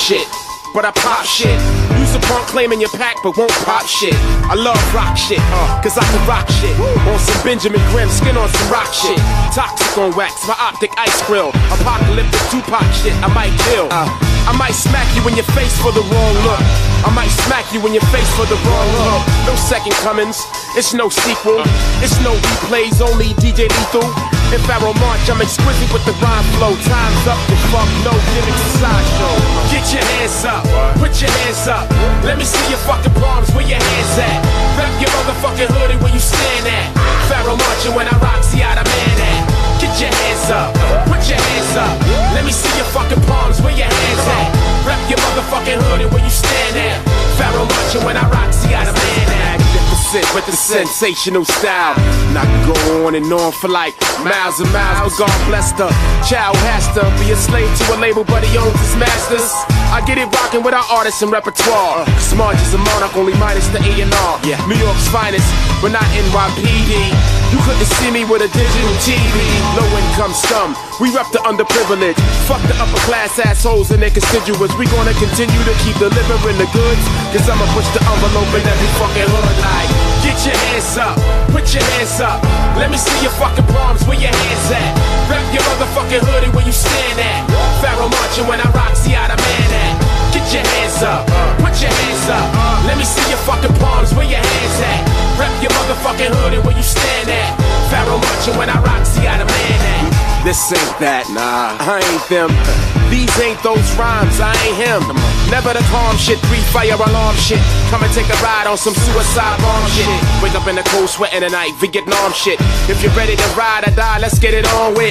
shit, but I pop shit. Use a punk claiming your pack, but won't pop shit. I love rock shit, cause I can rock shit. On some Benjamin Grimm, skin on some rock shit. Toxic on wax, my optic ice grill. Apocalyptic Tupac shit, I might kill. I might smack you in your face for the wrong look. I might smack you in your face for the wrong look. No second comings, it's no sequel. It's no replays, only DJ Lethal. In Pharaoh March, I'm exquisite with the rhyme flow. Time's up, you fuck, no gimmicks, a sideshow. Get your hands up, put your hands up. Let me see your fucking palms, where your hands at? Wrap your motherfucking hoodie where you stand at. Pharaoh marching when I rock, see how the man at. Get your hands up, put your hands up. Let me see your fucking palms, where your hands at? Wrap your motherfucking hoodie where you stand at. Pharaoh marching when I rock, see how the man at. With the sensational style, and I can go on and on for like miles and miles. But God bless the child has to be a slave to a label, but he owns his masters. I get it rocking with our artists and repertoire. Smart as a monarch, only minus the A&R. Yeah, New York's finest, but not NYPD. You couldn't see me with a digital TV. Low income scum, we rep the underprivileged. Fuck the upper class assholes and their constituents. We gonna continue to keep delivering the goods, cause I'ma push the envelope in every fucking hood like. Get your hands up, put your hands up. Let me see your fucking palms, where your hands at? Wrap your motherfucking hoodie where you stand at. Pharaoh marching when I rock, see how the man at. Get your hands up, put your hands up. Let me see your fucking palms, where your hands at? Wrap your motherfucking hoodie where you stand at. Pharaoh marching when I rock, see how the man at. This ain't that, nah, I ain't them. These ain't those rhymes, I ain't him. Never the calm shit, pre-fire alarm shit. Come and take a ride on some suicide bomb shit. Wake up in the cold sweating tonight, Vietnam shit. If you're ready to ride or die, let's get it on with.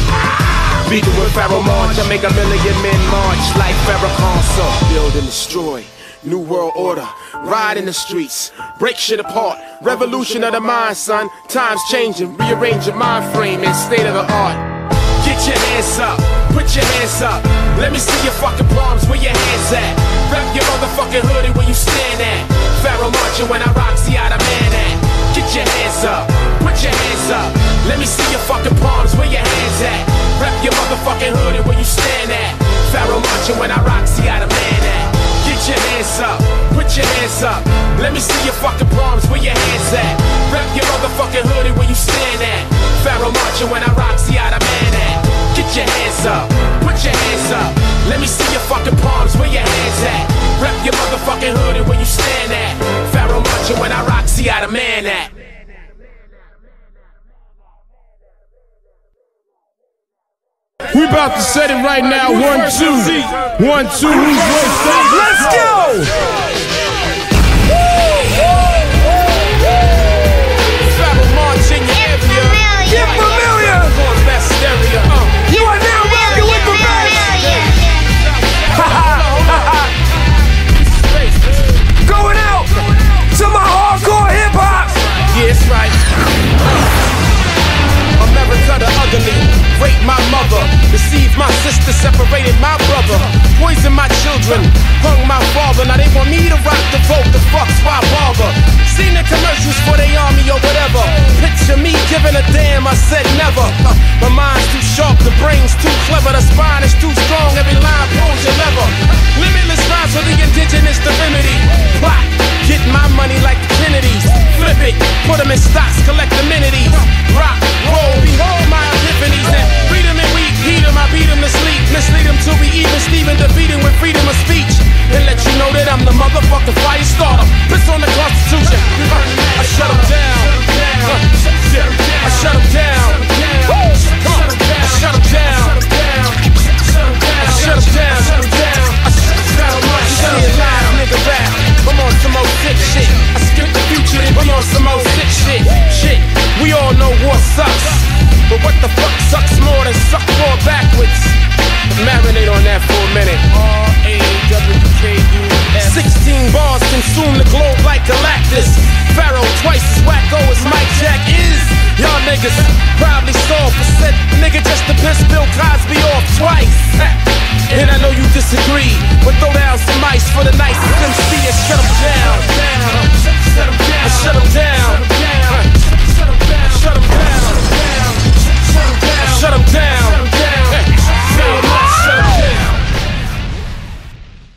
Beating with Pharaoh March, I make 1 million men march like Farrakhan. So build and destroy, new world order. Ride in the streets, break shit apart. Revolution of the mind, son. Times changing, rearrange your mind frame in state of the art. Get your hands up, put your hands up. Let me see your fucking palms, where your hands at? Wrap your motherfucking hoodie where you stand at. Pharaoh marching when I rock, see how the man at. Get your hands up, put your hands up. Let me see your fucking palms, where your hands at? Wrap your motherfucking hoodie where you stand at. Pharaoh marching when I rock, see how the man at. Get your hands up, put your hands up. Let me see your fucking palms, where your hands at? Wrap your motherfucking hoodie where you stand at. Pharaoh marching when I rock, see how the man at. Get your hands up, put your hands up. Let me see your fucking palms, where your hands at? Wrap your motherfucking hoodie where you stand at. Pharaoh marching when I rock, see how the man at. We about to set it right now. 1, 2. 1, 2. Who's first up? Let's go! Pharaoh March in your area. Get familiar! You are now rocking with the best! Going out to my hardcore hip hop! Yeah, it's right. America the ugly, raped my mother, deceived my sister, separated my brother, poisoned my children, hung my father. Now they want me to rock the vote, the fuck's why bother? Seen the commercials for the army or whatever. Picture me giving a damn, I said never. My mind's too sharp, the brain's too clever, the spine is too strong, every line pulls your lever. Limitless rhymes for the indigenous, the remedy. Plot, get my money like the Kennedys. Flip it, put them in stocks, collect amenities. Rock, roll, behold my epiphanies. And freedom and weak, heat them, I beat them to sleep. Mislead them till we even Steven, defeat them with freedom of speech. And let you know that I'm the motherfucking fire starter. Piss on the Constitution, I shut them down. I shut them down. I shut them down. I shut them down. I shut them down. Nigga rap, I'm on some old sick shit. I skip the future and I'm on some old sick shit. Shit, we all know war sucks, but what the fuck sucks more than suck more backwards? Marinate on that for a minute. R-A-W-K-U-S 16 bars consume the globe like Galactus. Pharaoh twice as wacko as Mike Jack is. Y'all niggas probably saw for said nigga just to piss Bill Cosby off twice. And I know you disagree, but throw down some ice for the nicest MC and shut them down. I shut them down. Shut them down. Shut them down.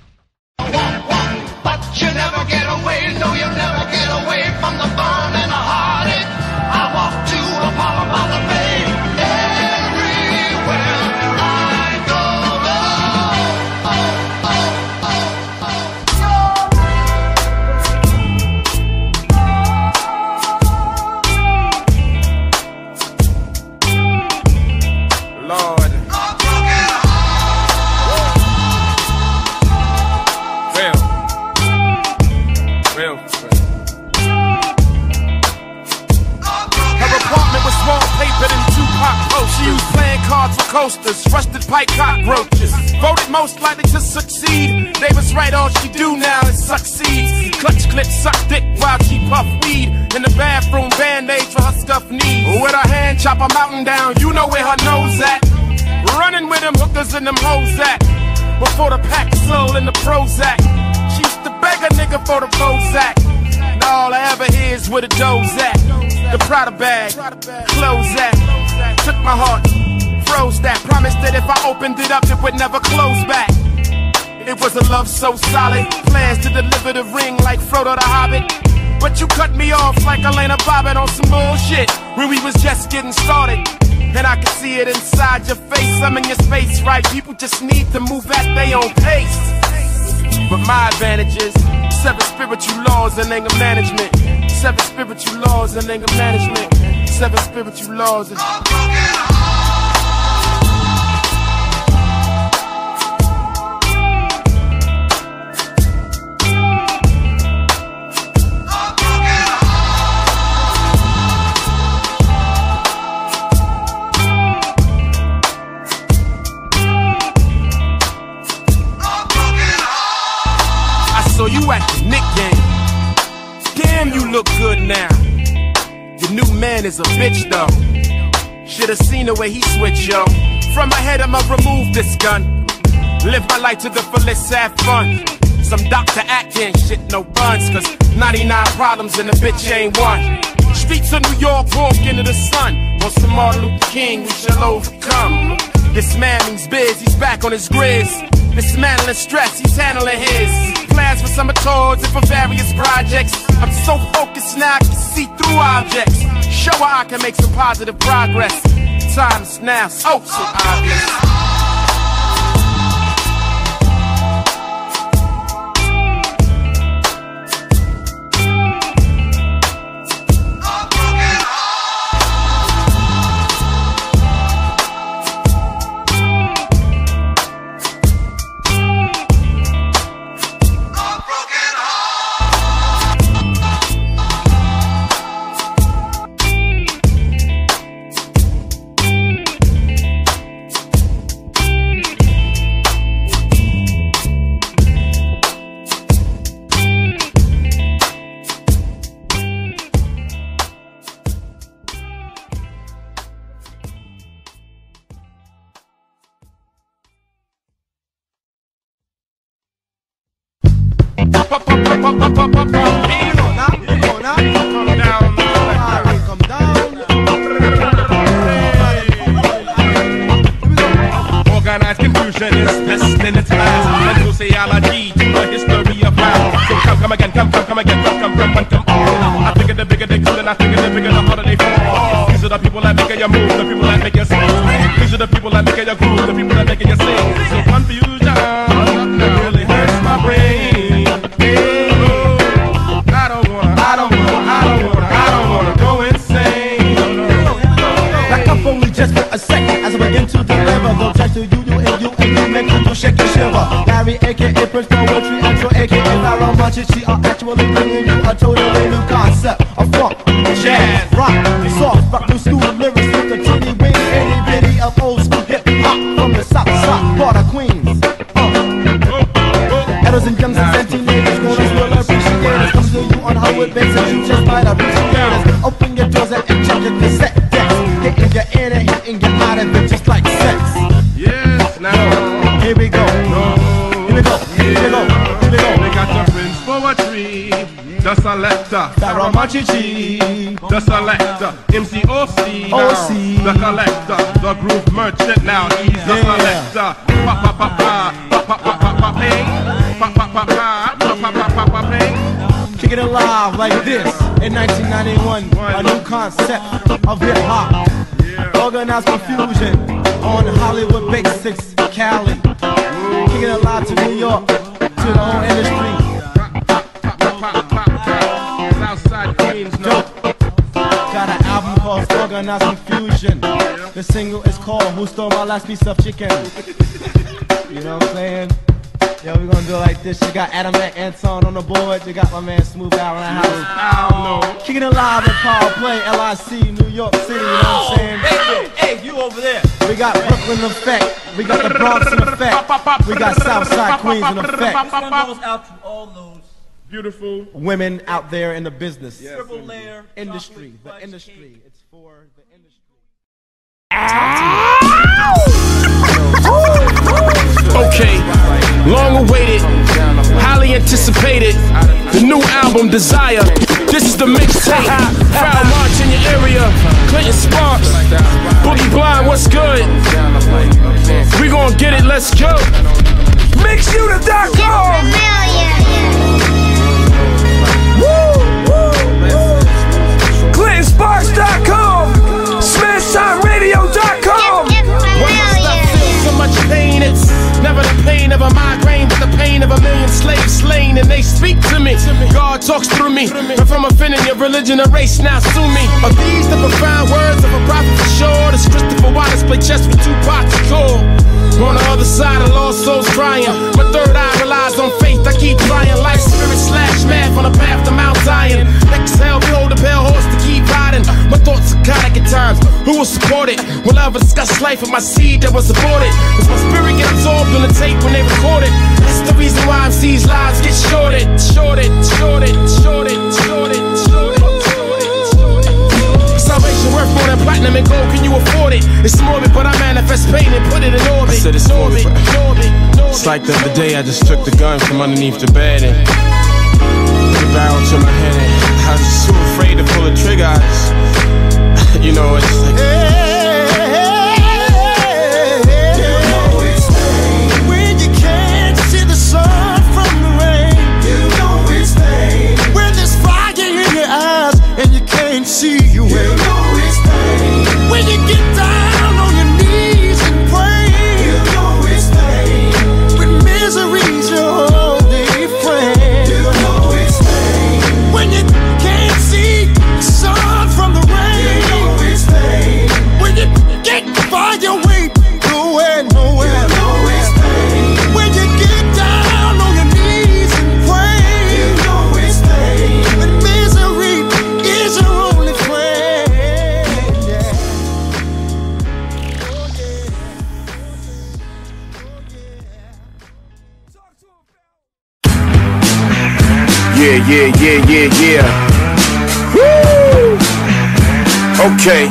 most likely to succeed. They was right, all she do now is succeed. Clutch clip, suck dick while she puff weed. In the bathroom, band-aid for her scuffed knees. With her hand, chop a mountain down, you know where her nose at. Running with them hookers and them hoes at. Before the pack sold in the Prozac. She used to beg a nigga for the Prozac. And all I ever hear is where the dough's at. The Prada bag, clothes at. Took my heart, froze that. Promised that if I opened it up, it would never close back. It was a love so solid. Plans to deliver the ring like Frodo the Hobbit. But you cut me off like Elena Bobbitt on some bullshit when we was just getting started. And I can see it inside your face. I'm in your space, right? People just need to move at their own pace. But my advantage is 7 spiritual laws and anger management. 7 spiritual laws and anger management. 7 spiritual laws and... So you at the Nick game. Damn, you look good now. Your new man is a bitch though. Should've seen the way he switched, yo. From my head I'ma remove this gun. Live my life to the fullest, have fun. Some Dr. Atkins shit, no buns. Cause 99 problems and a bitch ain't one. Streets of New York walk into the sun. On some Martin Luther King we shall overcome. This man means biz, he's back on his grizz. Dismantling stress, he's handling his plans for summer tours and for various projects. I'm so focused now I can see through objects. Show her I can make some positive progress. Time's now so obvious. Organized confusion is listening to lies. Mental theology to the history of rap. So come again, come on. I figure the bigger they do, then I figure the bigger the harder they fall. These are the people that make you move, the people that make you sing. These are the people that make you groove, the people that make you sing. So confusion really hurts my brain. I don't wanna go insane. Back up only just for a second as I begin to deliver. Don't try to you make you to shake and shiver. Larry aka Prince Poetry, Intro aka Larry Munchie are actually bringing you a totally new concept of funk, jazz, rock, soft, rock new school lyrics with the teeny wing, itty bitty of old school hip hop from the south side part of Queens. Elders and youngsters and teenagers gonna still appreciate us. Come to you on how it makes and you just might appreciate us. Open your doors and check your cassette decks. Hitting your in and hitting your out of it just like sex. Yes, now here we go. Here we go. Here we go. Here we go. They got the Prince Poetry, the selector, Larry Munchie, the selector, MCOC, the collector, the groove merchant. Now he's the selector. Pa pa pa pa pa pa pa pa pa ping, pa pa pa pa pa pa pa pa ping. Kicking it live like this in 1991. A new concept of hip hop. Organized confusion on Hollywood Basics, Cali. Kicking it live to New York, to the whole industry. Southside Queens, no. Got an album called Organized Confusion. The single is called Who Stole My Last Piece of Chicken. You know what I'm saying? Yo, we gonna do it like this. You got Adam and Anton on the board. You got my man Smooth Out in the house. Kicking it live at Power Play, LIC, New York City. You know what I'm saying? Hey, you over there. We got Brooklyn in effect. We got the Bronx in effect. We got Southside Queens in effect. This one goes out to all those Beautiful women out there in the business. triple layer Industry, chocolate the fudge industry. cake. It's for the industry. Okay, long awaited, highly anticipated, the new album Desire. This is the mixtape. Foul March in your area, Clinton Sparks, Boogie Blind, what's good? We gon' get it, let's go. MixUnit.com. ClintonSparks.com. SmashTimeRadio.com. Why must I feel so much pain? It's never the pain of a migraine, but the pain of a million slaves slain. And they speak to me, God talks through me. If I'm offending your religion or race, now sue me. Are these the profound words of a prophet for sure? Does Christopher Wallace play chess with Tupac Shakur? On the other side, of lost souls crying. My third eye relies on faith. I keep trying. Life, spirit, slash math on the path to Mount Zion. Exhale, behold the pale horse to keep riding. My thoughts are chaotic at times. Who will support it? Will I ever discuss life with my seed that was aborted? Does my spirit get absorbed on the tape when they record it? That's the reason why MC's lives get shorted. Salvation worth more than platinum and gold, can you afford it? It's morbid, but I manifest pain and put it in orbit. I said it's morbid. It's like the other day I just took the gun from underneath the bed and put the barrel to my head and I was just too afraid to pull the trigger. I just, you know, it's like when you can't see the sun from the rain, you know it's pain. When there's fire in your eyes and you can't see your way, you know it's pain. When you get down on your knees and pray, you know it's pain. When misery's your only friend, you know it's pain. When you can't see the sun from the rain, you know it's pain. When you can't find your way nowhere, you know it's pain. When you get down on your knees and pray, you know it's pain. When misery is your only friend, yeah. Yeah. Woo! Okay.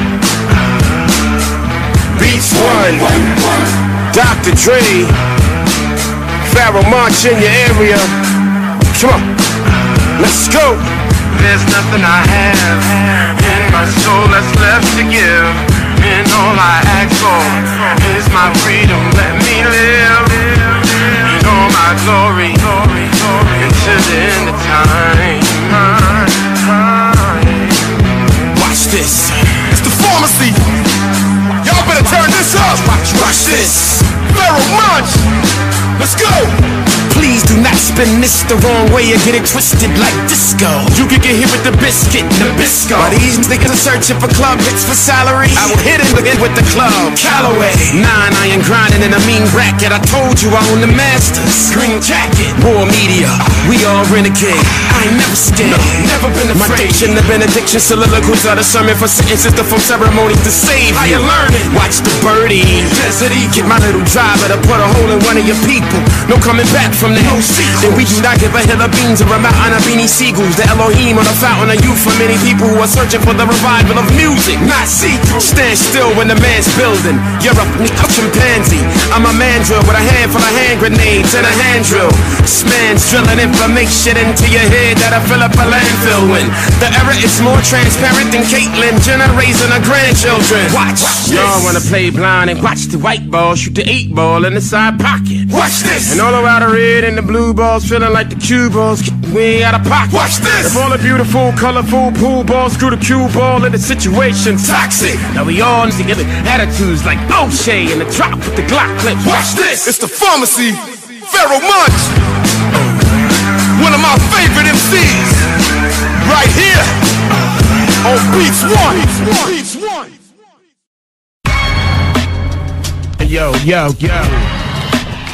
Beats One, Dr. Dre, Pharaoh March in your area. Come on, let's go. There's nothing I have in my soul that's left to give, and all I ask for is my freedom. Let me live in all my glory until the end of time. Watch this. It's the pharmacy. Y'all better turn this up. Watch this. Pharaoh March. Let's go. Please do not spin this the wrong way or get it twisted like disco. You can get hit with the biscuit, Nabisco. But these niggas are searching for club hits for salary. I will hit it with the club Callaway. 9 iron grinding in a mean bracket. I told you I own the masters. Green jacket, war media. We all renegade. I ain't never scared. No, never been afraid. My diction, the benediction, soliloquies are the sermon for sentences, the from ceremonies to save. How you learning? Watch the birdie. Get my little driver to put a hole in one of your people. No coming back from that. Then we do not give a hill of beans or a mountain of beanie seagulls. The Elohim or the fountain of youth for many people who are searching for the revival of music. Not see-through. Stand still when the man's building. You're a chimpanzee. I'm a mandrill with a handful of hand grenades and a hand drill. This man's drilling information into your head that'll fill up a landfill when the era is more transparent than Caitlyn Jenner raising her grandchildren. Watch. Y'all wanna play blind and watch the white ball shoot the 8 ball in the side pocket. Watch this. And all around the red and the blue balls feeling like the cue balls way out of pocket. Watch this. If all the beautiful, colorful pool balls screw the cue ball in the situation toxic. Now we all need to give it attitudes like O'Shea and the drop with the Glock clip. Watch this. It's the pharmacy. Pharaoh March. One of my favorite MCs. Right here on Beats One. Yo.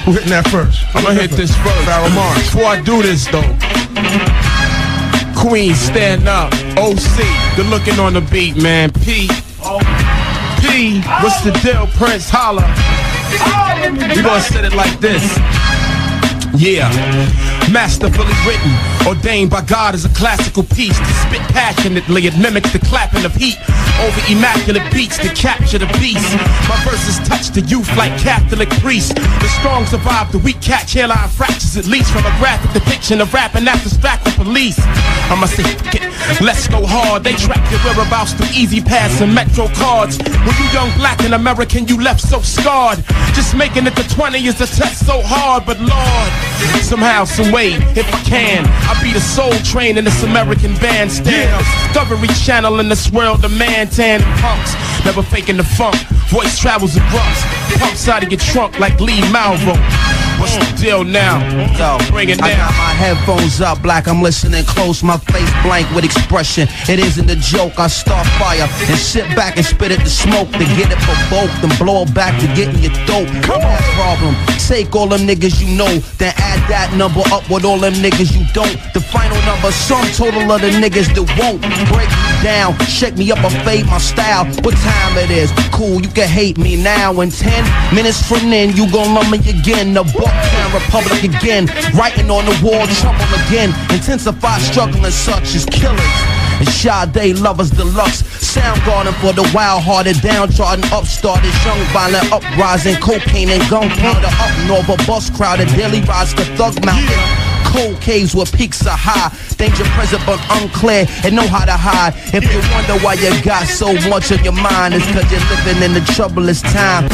Who hitting that first? I'm gonna hit this first. Pharoah Monch. Before I do this though, Queen, stand up. OC, good looking on the beat, man. P, what's the deal, Prince? Holla. We gonna set it like this. Yeah, masterfully written, ordained by God as a classical piece to spit passionately. It mimics the clapping of heat over immaculate beats to capture the beast. My verses touch the youth like Catholic priests. The strong survive, the weak catch hairline fractures at least from a graphic depiction of rapping after distracting police. I'ma say, let's go hard. They track your whereabouts through Easy Pass and Metro cards. When you young black and American, you left so scarred. Just making it to 20 is the test so hard, but Lord, somehow, some way, if I can, I'll be the soul train in this American bandstand. Discovery Channel in this world of man tan punks, never faking the funk. Voice travels in grunts, pumps out of your trunk like Lee Malvo. What's the deal now? Yo, bring it down. I got my headphones up, black, I'm listening close, my face blank with expression. It isn't a joke, I start fire and sit back and spit at the smoke to get it provoked and blow it back to get in your throat. Come on, problem. Take all them niggas you know, then add that number up with all them niggas you don't. The final number, sum total of the niggas that won't break me down, shake me up or fade my style. What time it is? Cool, you can hate me now. In 10 minutes from then, you gon' love me again. The Bucktown Republic again, writing on the wall, trouble again. Intensify struggling such as killers and Sade lovers deluxe. Soundgarden for the wild-hearted, downtrodden, upstarted, young, violent, uprising, cocaine and gunpowder, up north, a bus crowd, a daily rise to Thug Mountain. Cold caves where peaks are high, danger present but unclear, and know how to hide. If you wonder why you got so much on your mind, it's cause you're living in the troublous time.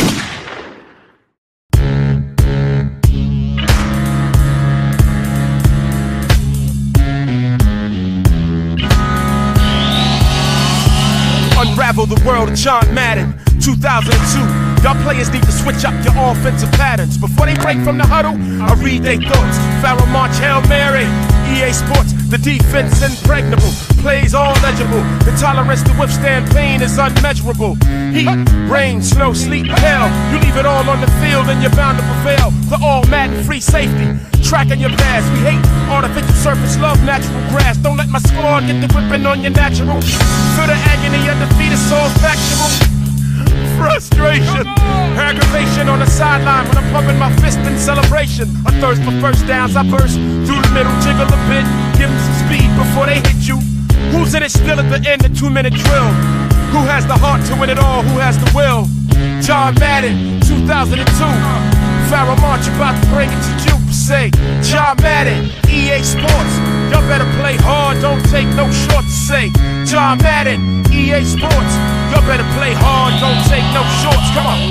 Unravel the world of John Madden, 2002. Y'all players need to switch up your offensive patterns. Before they break from the huddle, I read their thoughts. Pharoah Monch, Hail Mary, EA Sports, the defense impregnable, plays all legible. The tolerance to withstand pain is unmeasurable. Heat, rain, snow, sleet, hail, you leave it all on the field and you're bound to prevail. For all Madden free safety, tracking your pass. We hate artificial surface, love natural grass. Don't let my squad get the whipping on your natural. Feel the agony of defeat is all factual. Frustration, aggravation on the sideline when I'm pumping my fist in celebration. A thirst for first downs, I burst through the middle, jiggle a bit, give them some speed before they hit you. Who's in it still at the end, the 2-minute drill? Who has the heart to win it all, who has the will? John Madden, 2002. Pharoah Monch about to bring it to you, say John Madden, EA Sports. Y'all better play hard, don't take no shorts, say John Madden, EA Sports. Y'all better play hard, don't take no shorts, come on.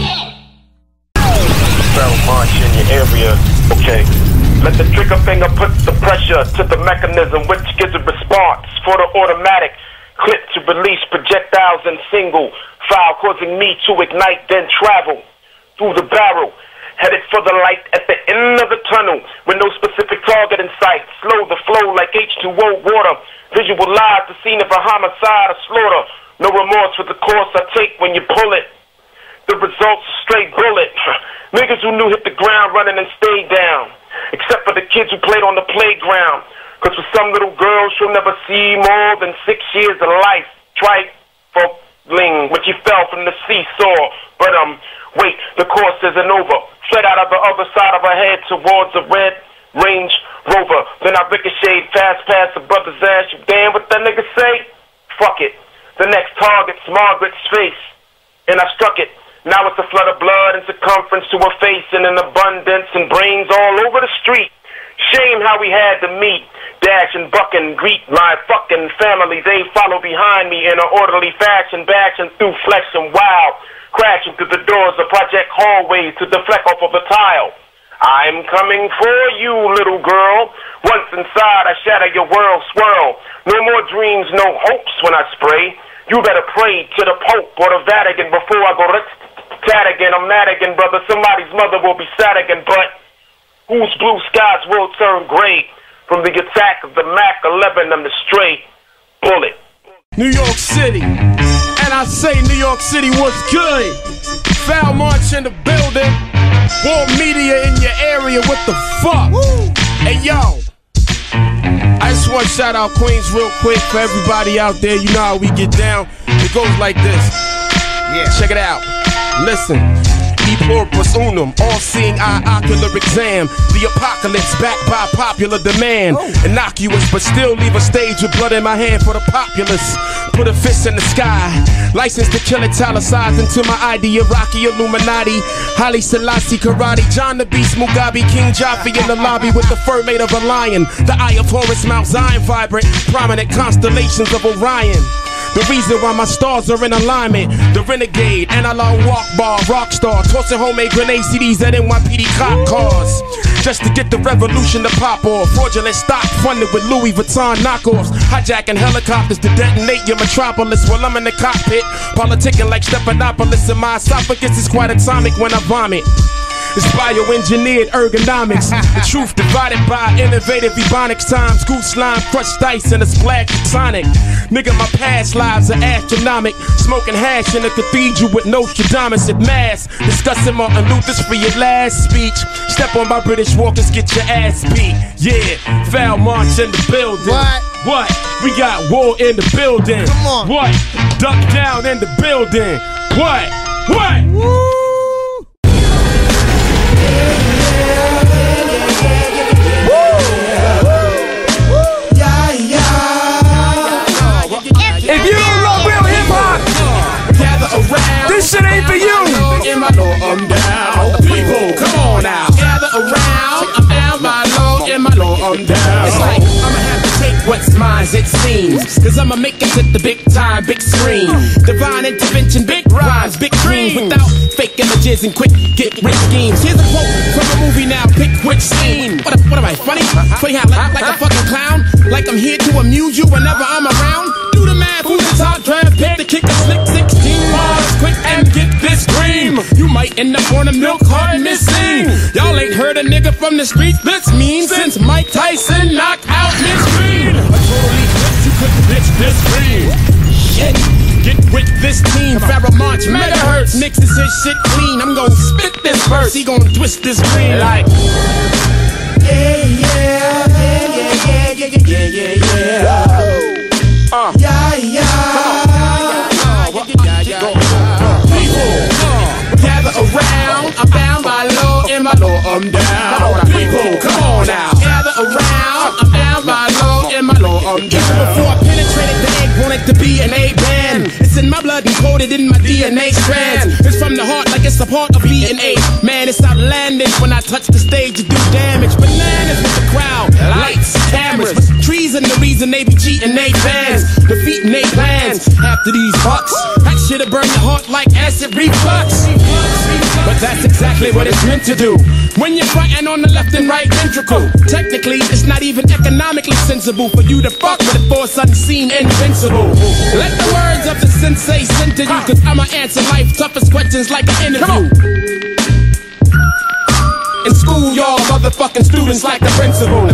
Pharoah Monch in your area, okay. Let the trigger finger put the pressure to the mechanism which gives a response for the automatic clip to release projectiles in single file, causing me to ignite, then travel through the barrel. Headed for the light at the end of the tunnel with no specific target in sight. Slow the flow like H2O water. Visualize the scene of a homicide or slaughter. No remorse for the course I take when you pull it. The result's a straight bullet. Niggas who knew hit the ground running and stayed down. Except for the kids who played on the playground. Cause for some little girls she'll never see more than 6 years of life. Trifling when she fell from the seesaw. But wait, the course isn't over. Fled out of the other side of her head towards a red Range Rover. Then I ricocheted fast past the brother's ass. You damn what that nigga say? Fuck it. The next target's Margaret's face. And I struck it. Now it's a flood of blood and circumference to her face and an abundance and brains all over the street. Shame how we had to meet. Dash and buck and greet my fucking family. They follow behind me in an orderly fashion, bashing through flesh and wild. Crashing through the doors of project hallways to deflect off of the tile. I'm coming for you, little girl. Once inside, I shatter your world, swirl. No more dreams, no hopes when I spray. You better pray to the Pope or the Vatican before I go tat again. I'm mad again, brother. Somebody's mother will be sad again, but whose blue skies will turn gray from the attack of the Mac 11 and the stray bullet. New York City. And I say New York City was good. Pharoah Monch in the building. War media in your area, what the fuck? Hey yo, I just want to shout out Queens real quick for everybody out there. You know how we get down. It goes like this. Yeah, check it out. Listen. E pluribus unum, all-seeing eye ocular exam. The apocalypse backed by popular demand. Innocuous, but still leave a stage with blood in my hand for the populace. Put a fist in the sky. License to kill, italicized into my ID. Iraqi Illuminati, Haile Selassie, karate, John the Beast, Mugabe, King Jaffe in the lobby with the fur made of a lion. The eye of Horus, Mount Zion, vibrant, prominent constellations of Orion. The reason why my stars are in alignment. The renegade, analog walk bar, rock star, tossing homemade grenade CDs at NYPD cop cars. Just to get the revolution to pop off. Fraudulent stock funded with Louis Vuitton knockoffs. Hijacking helicopters to detonate your metropolis while I'm in the cockpit. Politicking like Stephanopoulos, and my esophagus is quite atomic when I vomit. It's bioengineered ergonomics. The truth divided by innovative ebonics times. Goose slime, crushed ice, and a splash of tonic. Nigga, my past lives are astronomic. Smoking hash in a cathedral with Nostradamus at mass. Discussing Martin Luther's for your last speech. Step on my British walkers, get your ass beat. Yeah, foul march in the building. What? We got war in the building. Come on. What? Duck down in the building. What? Woo! If you don't love real hip hop, this shit ain't for you. In my low, I'm down. People, come on now. Gather around. I'm down my low. In my low, I'm down. It's like I'ma have to take what's mine, it seems. Cause I'ma make it to the big time, big screen. Divine intervention, big rhymes, big dreams. Without fake images and quick get rich schemes. Here's a quote from a movie now, pick which scene. What am I, funny? Funny how like a fucking clown? Like I'm here to amuse you whenever I'm around? Do the math, who's the top draft pick to kick a slick 16 bars quick and get this cream? You might end up on a milk cart missing. Y'all ain't heard a nigga from the street that's mean since Mike Tyson knocked out Mitch Green. I totally bet you couldn't bitch this green. Shit. Get with this team, Pharaoh March, megahertz, mixes his shit clean. I'm gon' spit this verse, he gon' twist this green like gather around, I'm bound by law, in my law, I'm down. People, come on now. Gather around, I'm bound by law, in my law, I'm down. Even before I penetrated the egg, wanted to be an A-band. It's in my blood and coded in my DNA strands. It's from the heart like it's a part of DNA. Man, it's outlandish when I touch the stage to do damage. Bananas with the crowd, lights, cameras. Trees and the reason they be cheating they fans. Defeating they plans after these bucks. That shit'll burn your heart like acid reflux. But that's exactly what it's meant to do. When you're frontin' on the left and right ventricle. Technically, it's not even economically sensible for you to fuck with a force unseen invincible. Let the words of the sensei send to you, cause I'ma answer life's toughest questions like an interview. In school, y'all motherfucking students like the principal.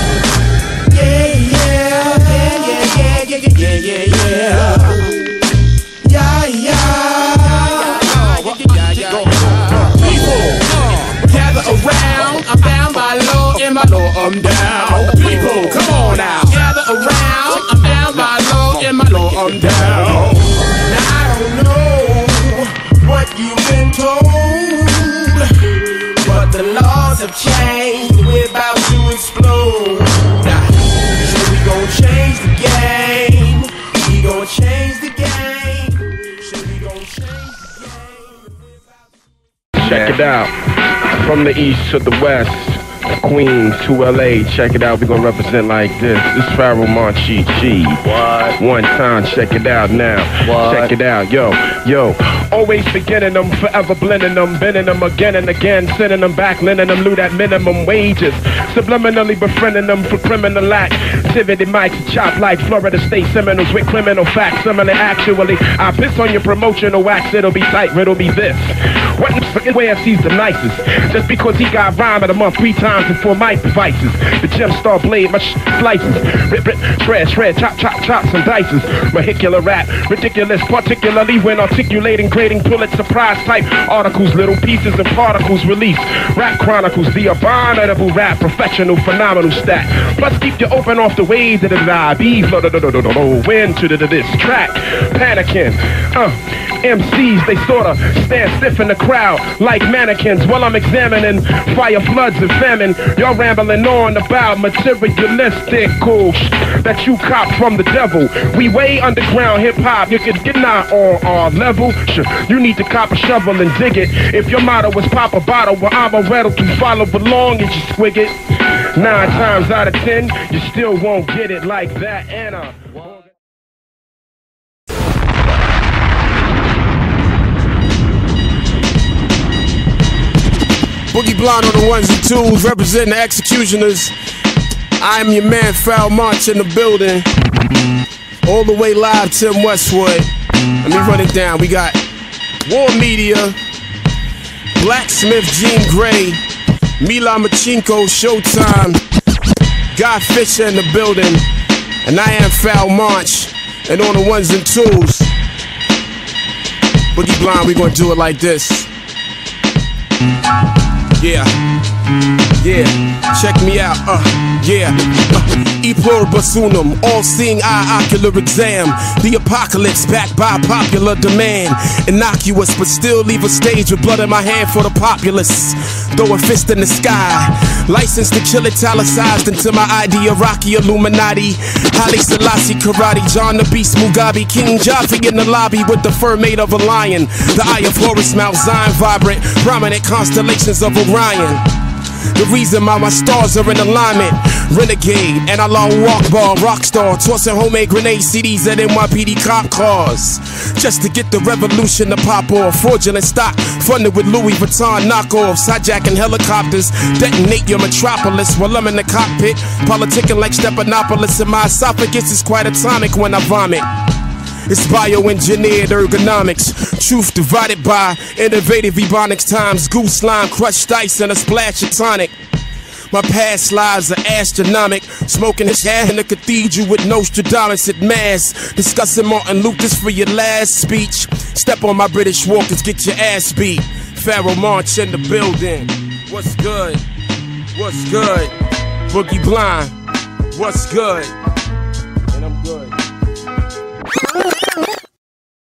Gather around, I'm bound by law, in my law, I'm down. People, come on now. Gather around, I'm bound by law, in my law, I'm down. Now I don't know what you've been told, but the laws have changed, we're about to explode. So we gon' change the game, we gon' change the game, so we gon' change the game. Check it out, from the east to the west, Queens to LA, check it out, we gonna represent like this. This Pharaoh Monchi G. What? One time, check it out now. What? Check it out, yo. Always forgetting them, forever blending them, bending them again and again, sending them back, lending them loot at minimum wages. Subliminally befriending them for criminal activity, mics chop like Florida State Seminoles with criminal facts. Similarly, actually, I piss on your promotional wax, it'll be tight, it'll be this. What the fucking way sees the nicest? Just because he got rhyme at a month 3 times Listen for my devices. The Gemstar blade, my slices. Rip, shred, chop, some dices. Vehicular rap, ridiculous, particularly when articulating, grading Pulitzer Prize type articles, little pieces and particles released. Rap chronicles, the abominable rap, professional, phenomenal stat. Plus keep you open off the waves of the IB. Win to this track. Panicking. MCs, they sorta stand stiff in the crowd like mannequins while I'm examining fire, floods, and famine. Y'all rambling on about materialistic that you cop from the devil. We way underground hip-hop, you can get not on our level. Sure, you need to cop a shovel and dig it. If your motto is pop a bottle, well, I'm a rattle to follow along and you squig it. 9 times out of 10, you still won't get it like that, Anna. Boogie Blonde on the ones and twos, representing the Executioners. I'm your man, Foul March in the building. All the way live, Tim Westwood. Let me run it down. We got War Media, Blacksmith Jean Grey, Mila Machinko, Showtime, Guy Fisher in the building, and I am Foul March. And on the ones and twos, Boogie Blonde, we gonna do it like this. Yeah, check me out, E pluribus unum, all-seeing eye, ocular exam. The apocalypse backed by popular demand. Innocuous, but still leave a stage with blood in my hand for the populace. Throw a fist in the sky, licensed to kill, italicized into my idea. Rocky Illuminati, Haile Selassie, Karate, John the Beast, Mugabe, King Jaffe in the lobby with the fur made of a lion. The eye of Horus, Mount Zion, vibrant, prominent constellations of Orion. The reason why my stars are in alignment. Renegade, and I long walk ball, rock star, tossing homemade grenade CDs at NYPD cop cars. Just to get the revolution to pop off. Fraudulent stock, funded with Louis Vuitton knockoffs. Hijacking helicopters, detonate your metropolis while I'm in the cockpit. Politicking like Stephanopoulos, and my esophagus is quite atomic when I vomit. It's bioengineered ergonomics. Truth divided by innovative ebonics times. Goose lime, crushed ice, and a splash of tonic. My past lives are astronomic. Smoking his hair in the cathedral with Nostradamus at mass. Discussing Martin Luther's for your last speech. Step on my British walkers, get your ass beat. Pharaoh March in the building. What's good? What's good? Boogie Blonde. What's good?